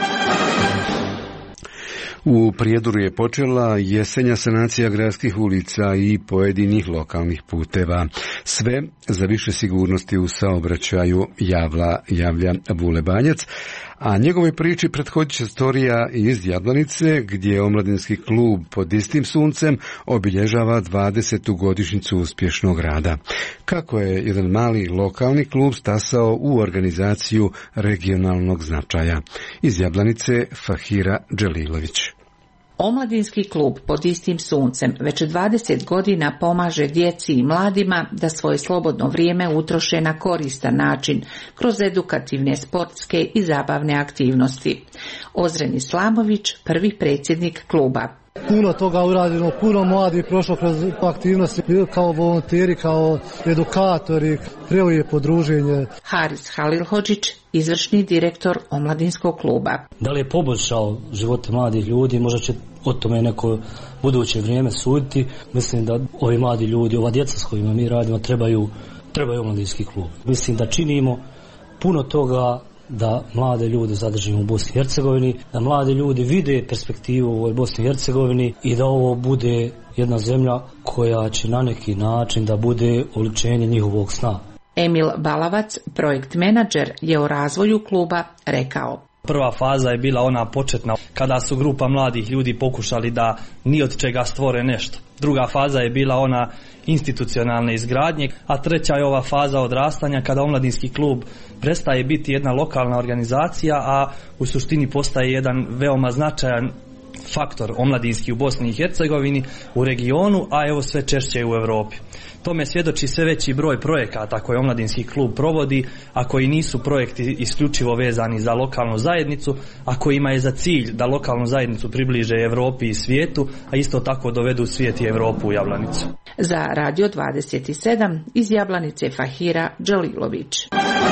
U Prijedoru je počela jesenja sanacija gradskih ulica i pojedinih lokalnih puteva. Sve za više sigurnosti u saobraćaju javla, javlja Vule Banjac, a njegovoj priči prethodit će storija iz Jablanice, gdje omladinski klub Pod istim suncem obilježava dvadesetu godišnjicu uspješnog rada. Kako je jedan mali lokalni klub stasao u organizaciju regionalnog značaja. Iz Jablanice Fahira Dželilović. Omladinski klub Pod istim suncem već dvadeset godina pomaže djeci i mladima da svoje slobodno vrijeme utroše na koristan način kroz edukativne, sportske i zabavne aktivnosti. Ozren Islamović, prvi predsjednik kluba. Puno toga urađeno, puno mladih prošlo kroz aktivnosti kao volonteri, kao edukatori, prelijepo druženje. Haris Halilhodžić, izvršni direktor omladinskog kluba. Da li je poboljšao živote mladih ljudi, možda će o tome neko buduće vrijeme suditi. Mislim da ovi mladi ljudi, ova djeca s kojima mi radimo, trebaju, trebaju omladinski klub. Mislim da činimo puno toga da mlade ljude zadržimo u Bosni i Hercegovini, da mladi ljudi vide perspektivu u ovoj Bosni i Hercegovini i da ovo bude jedna zemlja koja će na neki način da bude oličenje njihovog sna. Emil Balavac, projekt menadžer, je o razvoju kluba rekao. Prva faza je bila ona početna, kada su grupa mladih ljudi pokušali da ni od čega stvore nešto. Druga faza je bila ona institucionalne izgradnje, a treća je ova faza odrastanja kada omladinski klub prestaje biti jedna lokalna organizacija, a u suštini postaje jedan veoma značajan faktor omladinski u Bosni i Hercegovini, u regionu, a evo sve češće u Europi. Tome svjedoči sve veći broj projekata koje omladinski klub provodi, a koji nisu projekti isključivo vezani za lokalnu zajednicu, a kojima je za cilj da lokalnu zajednicu približe Europi i svijetu, a isto tako dovedu svijet i Europu u Jablanicu. Za Radio dvadeset sedam iz Jablanice Fahira Dželilović.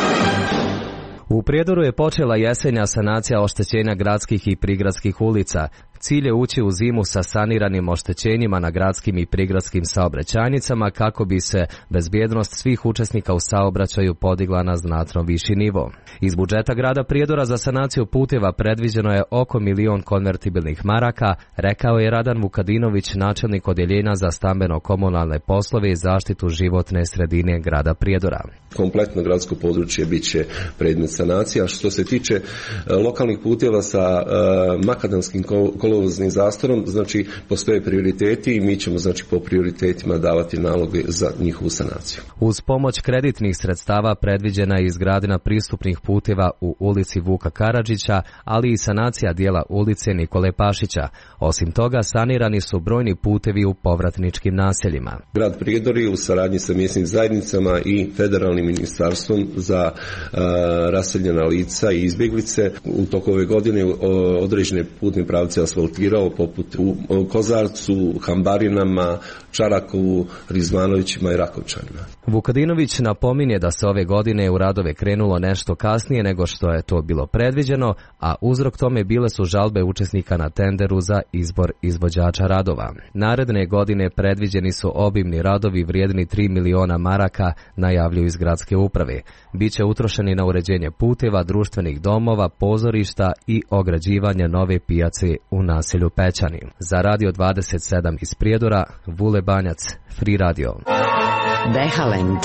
U Prijedoru je počela jesenja sanacija oštećenja gradskih i prigradskih ulica. Cilj je ući u zimu sa saniranim oštećenjima na gradskim i prigradskim saobraćajnicama kako bi se bezbjednost svih učesnika u saobraćaju podigla na znatno viši nivo. Iz budžeta grada Prijedora za sanaciju puteva predviđeno je oko milion konvertibilnih maraka, rekao je Radan Vukadinović, načelnik odjeljenja za stambeno-komunalne poslove i zaštitu životne sredine grada Prijedora. Kompletno gradsko područje bit će predmet sanacija. Što se tiče lokalnih puteva sa uh, makadamskim kolovoznim zastorom, znači postoje prioriteti i mi ćemo znači po prioritetima davati naloge za njihovu sanaciju. Uz pomoć kreditnih sredstava predviđena je izgradnja pristupnih puteva u ulici Vuka Karadžića, ali i sanacija dijela ulice Nikole Pašića. Osim toga, sanirani su brojni putevi u povratničkim naseljima. Grad Prijedor u saradnji sa mjesnim zajednicama i federalnim ministarstvom za uh, raseljena lica i izbjeglice u toku ove godine određene putne pravce asfaltirao poput u Kozarcu, Hambarinama, Čarakovu, Rizmanovićima i Rakovčanima. Vukadinović napominje da se ove godine u radove krenulo nešto kasnije nego što je to bilo predviđeno, a uzrok tome bile su žalbe učesnika na tenderu za izbor izvođača radova. Naredne godine predviđeni su obimni radovi vrijedni tri miliona maraka, najavljuju iz gradske uprave. Biće utrošeni na uređenje puteva, društvenih domova, pozorišta i ograđivanje nove pijace u naselju Pećani. Za Radio dvadeset sedam iz Prijedora, Vule Banjac, Free Radio. Behalend.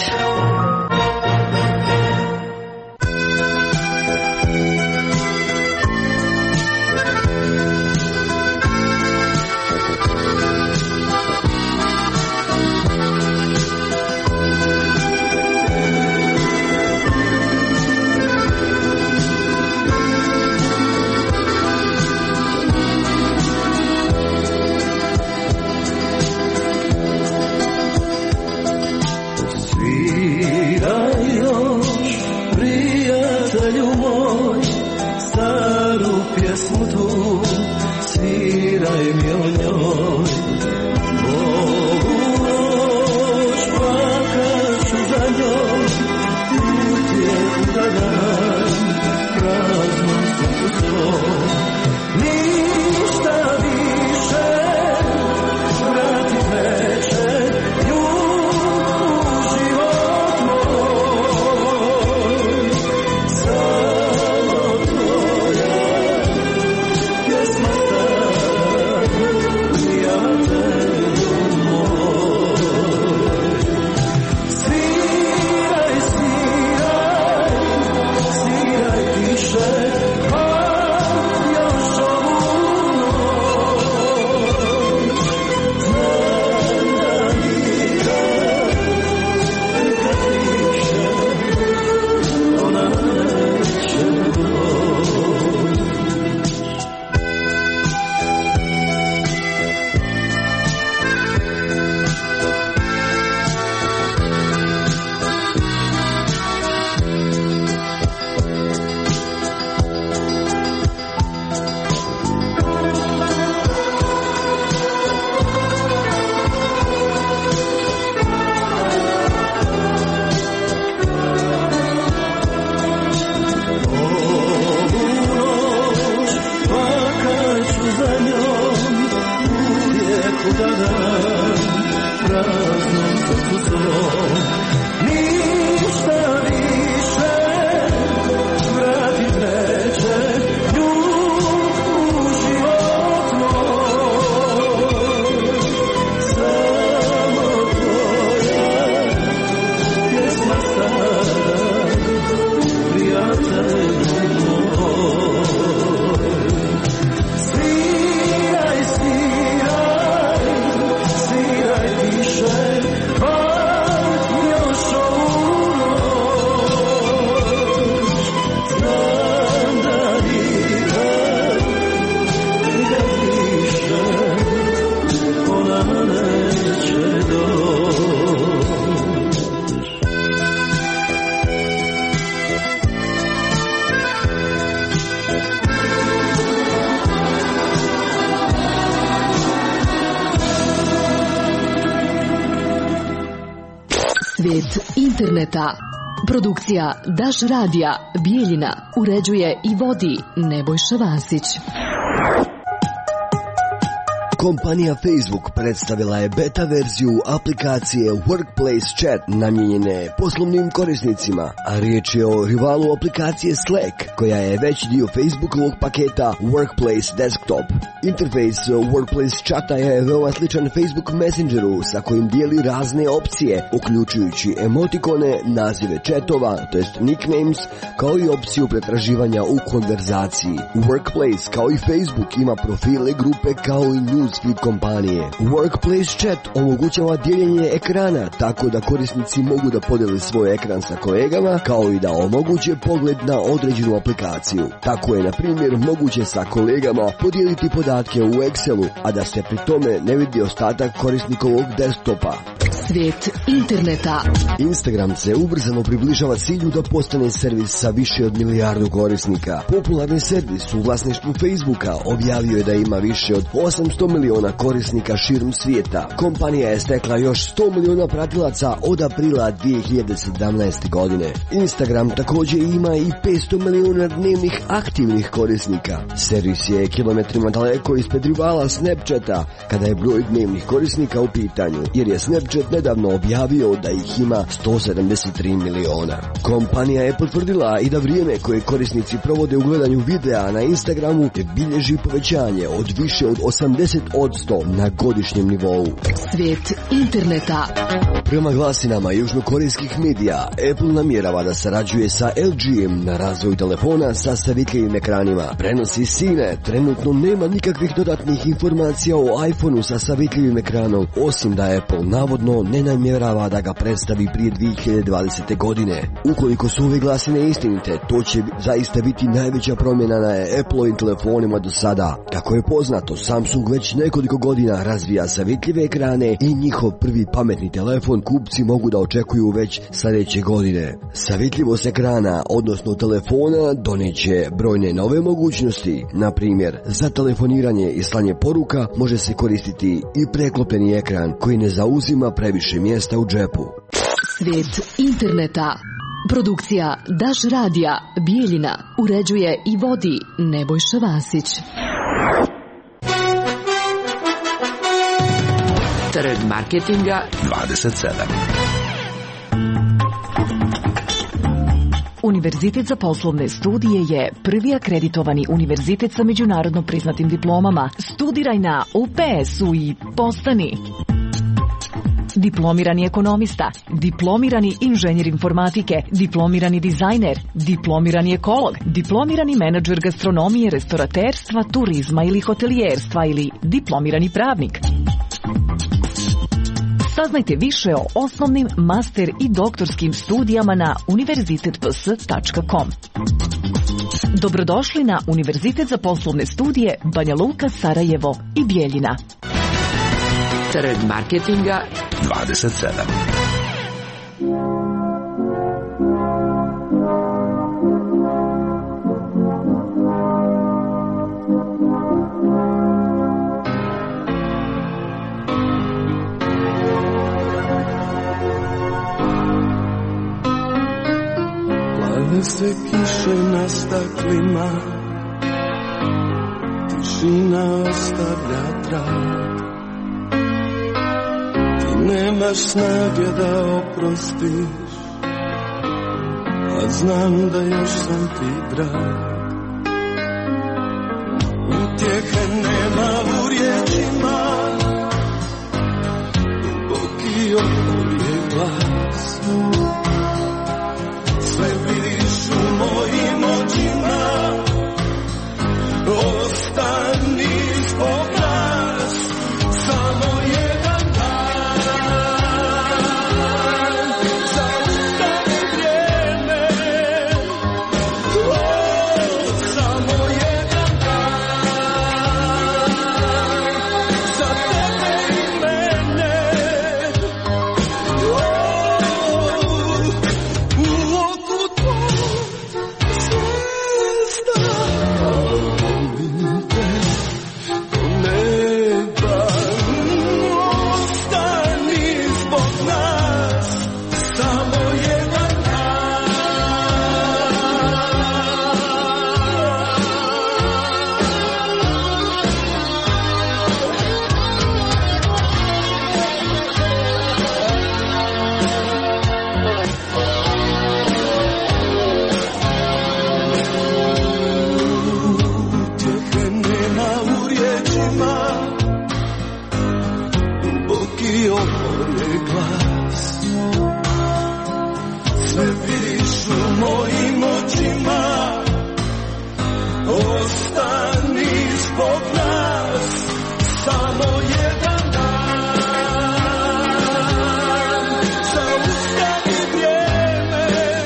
srcu zlo. Ništa više vratit neće ljud u život moj. Samo tvoja pjesma stara, prijatelju moj. Sviraj, sviraj, sviraj tiše, bar još ovu noć. Znam da nikad, nikad više ona neće doći. Svet interneta. Produkcija Daš radija Bijeljina. Uređuje i vodi Nebojša Vasić. Kompanija Facebook predstavila je beta verziju aplikacije Workplace Chat namijenjene poslovnim korisnicima, a riječ je o rivalu aplikacije Slack, koja je već dio Facebookovog paketa Workplace Desktop. Interfejs Workplace Chata je veoma sličan Facebook Messengeru sa kojim dijeli razne opcije, uključujući emotikone, nazive chatova, to jest nicknames, kao i opciju pretraživanja u konverzaciji. Workplace, kao i Facebook, ima profile, grupe, kao i newsfeed kompanije. Workplace Chat omogućava dijeljenje ekrana, tako da korisnici mogu da podijele svoj ekran sa kolegama, kao i da omoguće pogled na određenu aplikaciju. Tako je, na primjer, moguće sa kolegama podijeliti podatke u Excelu, a da se pri tome ne vidi ostatak korisnikovog desktopa. Svet interneta. Instagram se ubrzano približava cilju da postane servis sa više od milijardu korisnika. Popularni servis u vlasništvu Facebooka objavio je da ima više od osamsto miliona korisnika širom svijeta. Kompanija je stekla još sto miliona pratilaca od aprila dvije hiljade sedamnaeste. godine. Instagram također ima i petsto miliona dnevnih aktivnih korisnika. Servis je kilometrima daleko ispred rivala Snapchata kada je broj dnevnih korisnika u pitanju, jer je Snapchat nedavno objavio da ih ima sto sedamdeset tri miliona. Kompanija je potvrdila i da vrijeme koje korisnici provode u gledanju videa na Instagramu bilježi povećanje od više od osamdeset posto na godišnjem nivou. Svet interneta. Prema glasinama južnokorejskih medija, Apple namjerava da sarađuje sa L G-em na razvoju telefona sa savitljivim ekranima. Prenosi Sine, trenutno nema nikakvih dodatnih informacija o iPhoneu sa savitljivim ekranom, osim da Apple navodno ne namjerava da ga predstavi prije dvije hiljade dvadesete. godine. Ukoliko su ove glasine istinite, to će zaista biti najveća promjena na Apple-ovim telefonima do sada. Kako je poznato, Samsung već nekoliko godina razvija savjetljive ekrane i njihov prvi pametni telefon kupci mogu da očekuju već sljedeće godine. Savjetljivost ekrana, odnosno telefona, doneće brojne nove mogućnosti. Na primjer, za telefoniranje i slanje poruka može se koristiti i preklopeni ekran koji ne zauzima previše mjesta u džepu. Svet interneta. Produkcija Daš radija Bijeljina. Uređuje i vodi Nebojša Vasić. Trg marketinga dvadeset sedam. Univerzitet za poslovne studije je prvi akreditovani univerzitet sa međunarodno priznatim diplomama. Studiraj na U P S-u i postani diplomirani ekonomista, diplomirani inženjer informatike, diplomirani dizajner, diplomirani ekolog, diplomirani menadžer gastronomije, restoraterstva, turizma ili hotelijerstva ili diplomirani pravnik. Saznajte više o osnovnim, master i doktorskim studijama na univerzitet p s tačka com. Dobrodošli na Univerzitet za poslovne studije Banja Luka, Sarajevo i Bijeljina. Trg marketinga dvadeset sedam. Plave se kiše na staklima, tišina ostavlja trag. nemaš snage da oprostiš, a znam da još sam ti drag. Utjehe nema u riječima, duboki opor je glas. Sve vidiš u mojim očima, ostani zbog nas, samo jedan dan. Zaustavi vrijeme, oh, samo jedan dan. Za tebe i mene, oh, u oku tvoj zvijezda. Volim te do neba, ostani zbog nas, samo jedan dan. Utjehe nema u riječima, duboki opor je glas. Sve vidiš u mojim očima, ostani zbog nas, samo jedan dan. Zaustavi vrijeme,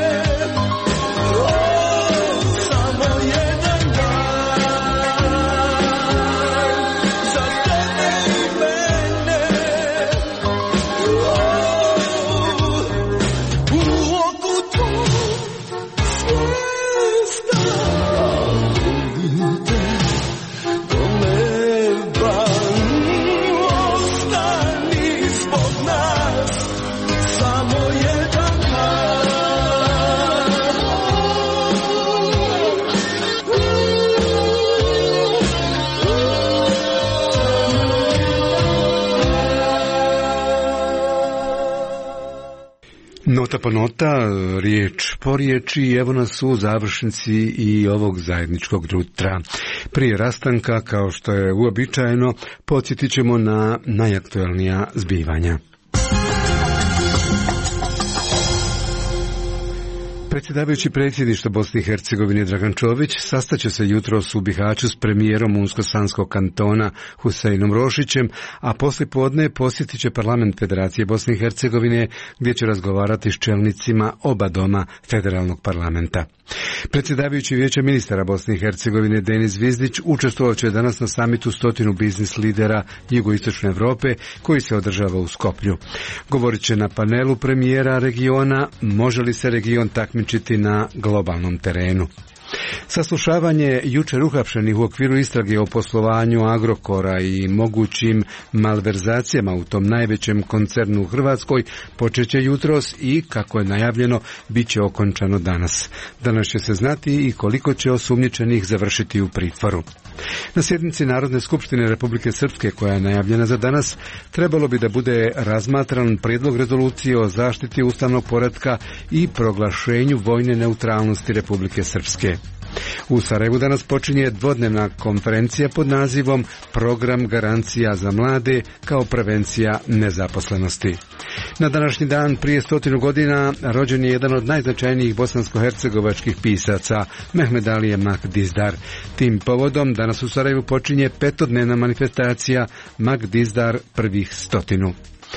oh, samo jedan dan. Za tebe i mene, oh, u oku tvoj zvijezda. Volim te do neba, ostani zbog nas, samo jedan dan. Nota po nota, riječ po riječi, i evo nas u završnici i ovog zajedničkog jutra. Prije rastanka, kao što je uobičajeno, podsjetit ćemo na najaktualnija zbivanja. Predsjedavajući predsjedništva Bosne i Hercegovine Dragan Čović sastaće se jutros u Bihaću s premijerom Unsko-Sanskog kantona Huseinom Rošićem, a poslijepodne posjetit će parlament Federacije Bosne i Hercegovine gdje će razgovarati s čelnicima oba doma federalnog parlamenta. Predsjedavajući Vijeća ministara Bosne i Hercegovine Denis Vizdić učestvovat će danas na samitu stotinu biznis lidera jugoistočne Europe koji se održava u Skoplju. Govorit će na panelu premijera regiona može li se region takmičiti na globalnom terenu. Saslušavanje jučer uhapšenih u okviru istrage o poslovanju Agrokora i mogućim malverzacijama u tom najvećem koncernu u Hrvatskoj počeće jutros i, kako je najavljeno, bit će okončano danas. Danas će se znati i koliko će osumnjičenih završiti u pritvoru. Na sjednici Narodne skupštine Republike Srpske, koja je najavljena za danas, trebalo bi da bude razmatran prijedlog rezolucije o zaštiti ustavnog poretka i proglašenju vojne neutralnosti Republike Srpske. U Sarajevu danas počinje dvodnevna konferencija pod nazivom Program garancija za mlade kao prevencija nezaposlenosti. Na današnji dan prije stotinu godina rođen je jedan od najznačajnijih bosansko-hercegovačkih pisaca, Mehmed Alija Mak Dizdar. Tim povodom danas u Sarajevu počinje petodnevna manifestacija Mak Dizdar prvih stotinu.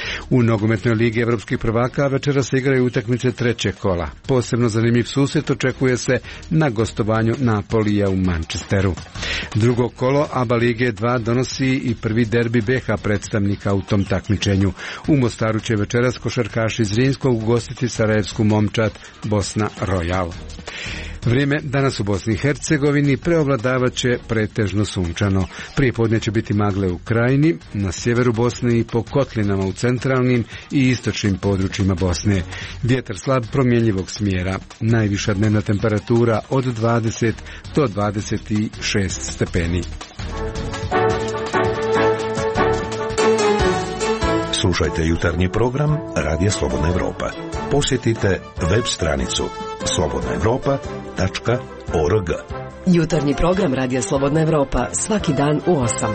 U nogometnoj ligi evropskih prvaka večera se igraju utakmice trećeg kola. Posebno zanimljiv susret očekuje se na gostovanju Napolija u Manchesteru. Drugo kolo ABA Lige dva donosi i prvi derbi B H predstavnika u tom takmičenju. U Mostaru će večeras košarkaši iz Zrinskog ugostiti sarajevsku momčad Bosna Royal. Vrijeme danas u Bosni i Hercegovini preovladavat će pretežno sunčano. Prije podne će biti magle u Krajini, na sjeveru Bosne i po kotlinama u centralnim i istočnim područjima Bosne. Vjetar slab promjenjivog smjera. Najviša dnevna temperatura od dvadeset do dvadeset šest stepeni. Slušajte jutarnji program Radija Slobodna Evropa. Posjetite web stranicu slobodna evropa tačka org. Jutarnji program Radija Slobodna Evropa svaki dan u osam.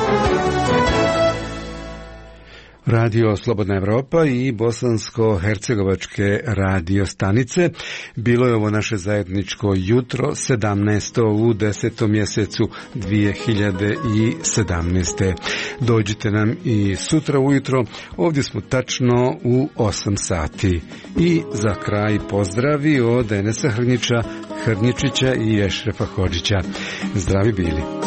Radio Slobodna Evropa i bosansko-hercegovačke radio stanice. Bilo je ovo naše zajedničko jutro, sedamnaesto u desetom mjesecu dvije hiljade sedamnaeste. Dođite nam i sutra ujutro, ovdje smo tačno u osam sati. I za kraj pozdravi od Enesa Hrnića, Hrničića i Ešrefa Hodžića. Zdravi bili.